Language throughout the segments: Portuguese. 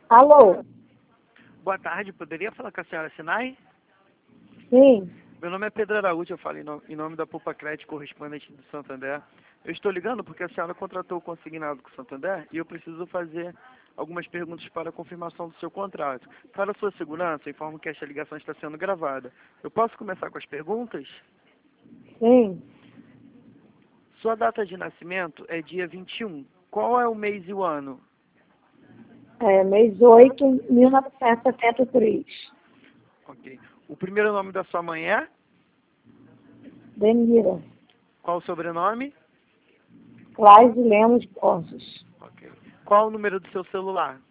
Alô? Boa tarde, poderia falar com a senhora Sinai? Sim. Meu nome é Pedro Araújo, eu falo em nome da Poupa Crédito, correspondente do Santander. Eu estou ligando porque a senhora contratou o consignado com o Santander e eu preciso fazer algumas perguntas para a confirmação do seu contrato. Para a sua segurança, informo que esta ligação está sendo gravada. Eu posso começar com as perguntas? Sim. Sua data de nascimento é dia 21. Qual é o mês e o ano? Mês 8, 1973. Ok. O primeiro nome da sua mãe é? Denira. Qual o sobrenome? Laís Lemos Borges. Ok. Qual o número do seu celular?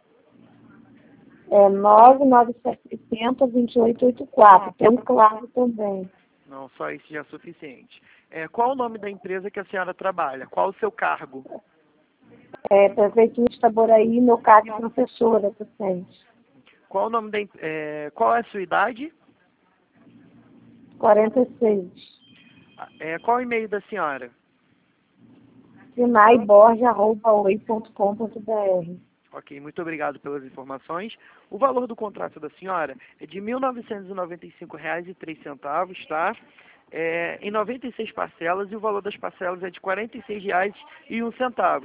99760-2884. Tem um claro também. Não, só isso já é suficiente. Qual o nome da empresa que a senhora trabalha? Qual o seu cargo? Prefeitura de Itaboraí, meu cargo é professora, docente. Qual o nome qual é a sua idade? 46. Qual o e-mail da senhora? sinaiborges@oi.com.br. Ok, muito obrigado pelas informações. O valor do contrato da senhora é de R$ 1.995,03, tá? Em 96 parcelas e o valor das parcelas é de R$ 46,01.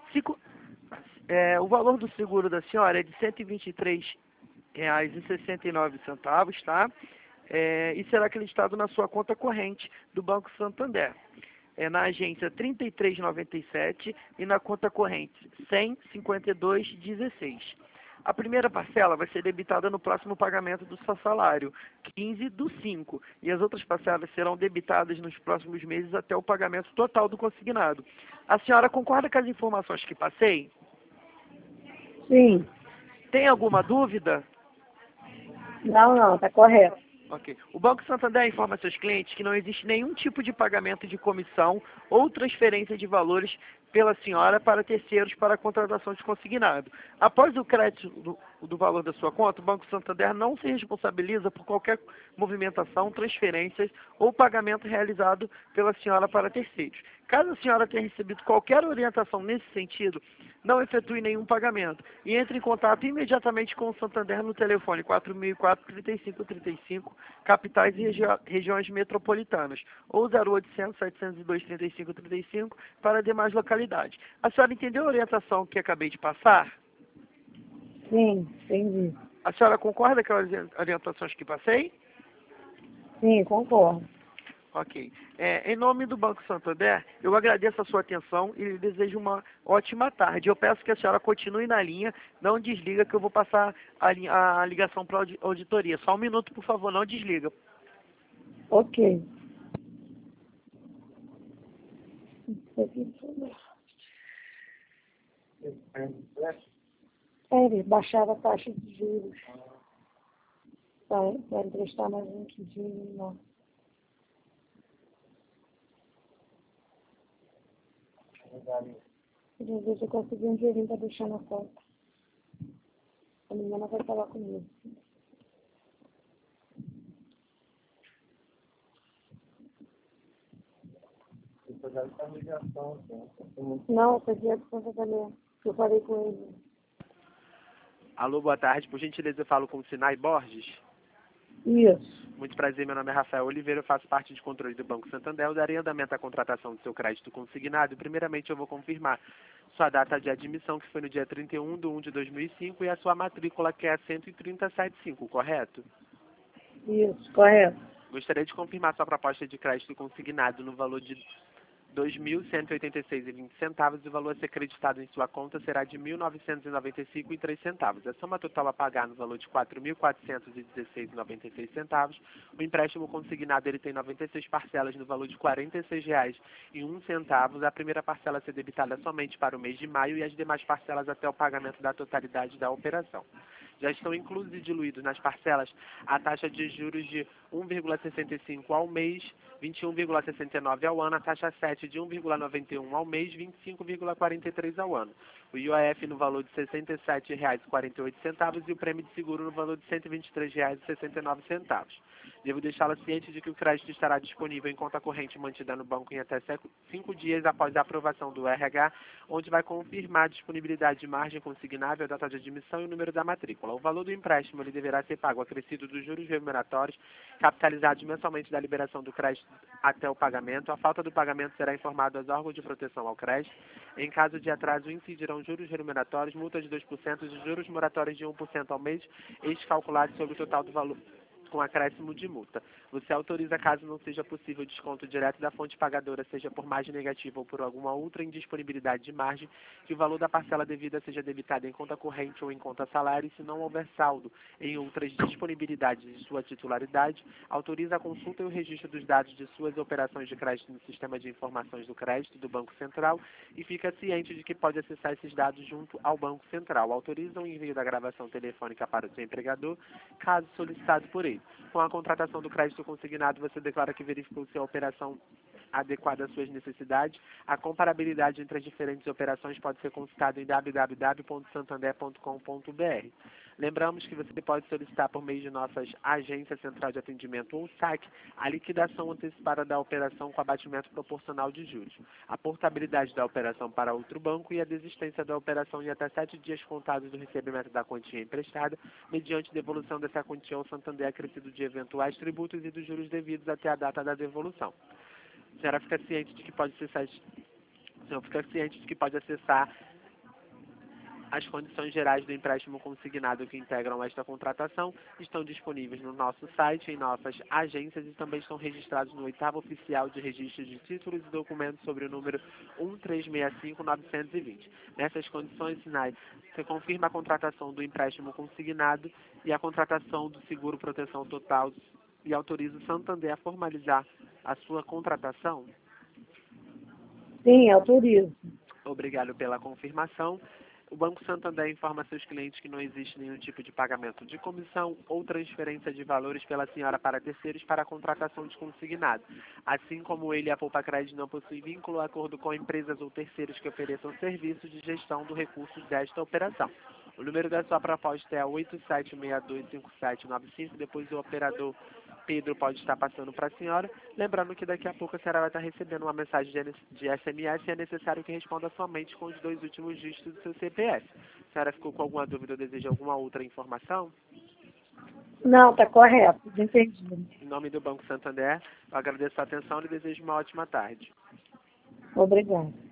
O valor do seguro da senhora é de R$ 123,69, tá? E será acreditado na sua conta corrente do Banco Santander. Na agência 3397 e na conta corrente 152,16. A primeira parcela vai ser debitada no próximo pagamento do seu salário, 15/5, e as outras parcelas serão debitadas nos próximos meses até o pagamento total do consignado. A senhora concorda com as informações que passei? Sim. Tem alguma dúvida? Não, tá correto. Ok. O Banco Santander informa a seus clientes que não existe nenhum tipo de pagamento de comissão ou transferência de valores pela senhora para terceiros para a contratação de consignado. Após o crédito do valor da sua conta, o Banco Santander não se responsabiliza por qualquer movimentação, transferências ou pagamento realizado pela senhora para terceiros. Caso a senhora tenha recebido qualquer orientação nesse sentido, não efetue nenhum pagamento e entre em contato imediatamente com o Santander no telefone 4004-3535, capitais e regiões metropolitanas, ou 0800-702-3535 para demais localidades. A senhora entendeu a orientação que acabei de passar? Sim, entendi. A senhora concorda com as orientações que passei? Sim, concordo. Ok. Em nome do Banco Santander, eu agradeço a sua atenção e lhe desejo uma ótima tarde. Eu peço que a senhora continue na linha, não desliga que eu vou passar a ligação para a auditoria. Só um minuto, por favor, não desliga. Ok. Eles baixaram a taxa de juros para emprestar mais um quintinho, não. Queria ver se eu consegui um dinheirinho para deixar na conta. A menina vai falar comigo. Não, eu peguei a conta também. Eu falei com ele. Alô, boa tarde. Por gentileza, eu falo com o Sinai Borges. Isso. Muito prazer, meu nome é Rafael Oliveira, eu faço parte de controle do Banco Santander. Eu darei andamento à contratação do seu crédito consignado e, primeiramente, eu vou confirmar sua data de admissão, que foi no dia 31/1/2005, e a sua matrícula, que é a 13075, correto? Isso, correto. Gostaria de confirmar sua proposta de crédito consignado no valor de R$ 2.186,20 e o valor a ser creditado em sua conta será de R$ 1.995,03. A soma total a pagar no valor de R$ 4.416,96. O empréstimo consignado ele tem 96 parcelas no valor de R$ 46,01. A primeira parcela a ser debitada somente para o mês de maio e as demais parcelas até o pagamento da totalidade da operação. Já estão inclusos e diluídos nas parcelas a taxa de juros de 1,65 ao mês, 21,69 ao ano, a taxa 7 de 1,91 ao mês, 25,43 ao ano. O IOF no valor de R$ 67,48 e o prêmio de seguro no valor de R$ 123,69. Devo deixá-la ciente de que o crédito estará disponível em conta corrente mantida no banco em até 5 dias após a aprovação do RH, onde vai confirmar a disponibilidade de margem consignável, a data de admissão e o número da matrícula. O valor do empréstimo ele deverá ser pago acrescido dos juros remuneratórios, capitalizados mensalmente da liberação do crédito até o pagamento. A falta do pagamento será informado aos órgãos de proteção ao crédito. Em caso de atraso, incidirão juros remuneratórios, multa de 2% e juros moratórios de 1% ao mês, estes calculados sobre o total do valor com acréscimo de multa. Você autoriza, caso não seja possível o desconto direto da fonte pagadora, seja por margem negativa ou por alguma outra indisponibilidade de margem, que o valor da parcela devida seja debitado em conta corrente ou em conta salário, e se não houver saldo em outras disponibilidades de sua titularidade, autoriza a consulta e o registro dos dados de suas operações de crédito no Sistema de Informações do Crédito do Banco Central e fica ciente de que pode acessar esses dados junto ao Banco Central. Autoriza o envio da gravação telefônica para o seu empregador, caso solicitado por ele. Com a contratação do crédito consignado, você declara que verificou se a operação adequada às suas necessidades. A comparabilidade entre as diferentes operações pode ser consultada em www.santander.com.br. Lembramos que você pode solicitar por meio de nossas agências central de atendimento ou SAC a liquidação antecipada da operação com abatimento proporcional de juros, a portabilidade da operação para outro banco e a desistência da operação em até 7 dias contados do recebimento da quantia emprestada, mediante devolução dessa quantia ao Santander acrescido de eventuais tributos e dos juros devidos até a data da devolução. A senhora fica ciente de que pode acessar as condições gerais do empréstimo consignado que integram esta contratação, estão disponíveis no nosso site, em nossas agências e também estão registrados no 8º Oficial de Registro de Títulos e Documentos sobre o número 1365920. Nessas condições, SINAI, você confirma a contratação do empréstimo consignado e a contratação do seguro proteção total e autoriza o Santander a formalizar a sua contratação? Sim, autorizo. Obrigado pela confirmação. O Banco Santander informa seus clientes que não existe nenhum tipo de pagamento de comissão ou transferência de valores pela senhora para terceiros para a contratação de consignado. Assim como ele, a Poupa Crédito não possui vínculo ou acordo com empresas ou terceiros que ofereçam serviços de gestão do recurso desta operação. O número da sua proposta é 87625795, depois o operador Pedro pode estar passando para a senhora. Lembrando que daqui a pouco a senhora vai estar recebendo uma mensagem de SMS e é necessário que responda somente com os 2 últimos dígitos do seu CPF. A senhora ficou com alguma dúvida ou deseja alguma outra informação? Não, está correto, entendi. Em nome do Banco Santander, eu agradeço a atenção e desejo uma ótima tarde. Obrigada.